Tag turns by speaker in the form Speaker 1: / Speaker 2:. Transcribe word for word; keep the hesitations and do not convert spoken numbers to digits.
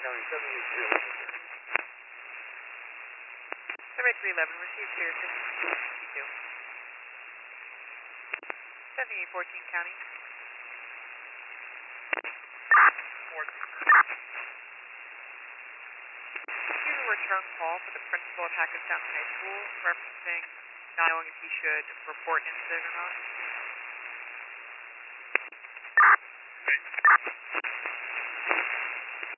Speaker 1: County, seventy-eight three eleven.
Speaker 2: Survey three eleven, received clear fifty-two. seventy-eight fourteen County. Here's a return call for the principal of Hackettstown High School, referencing not knowing if he should report an incident or not.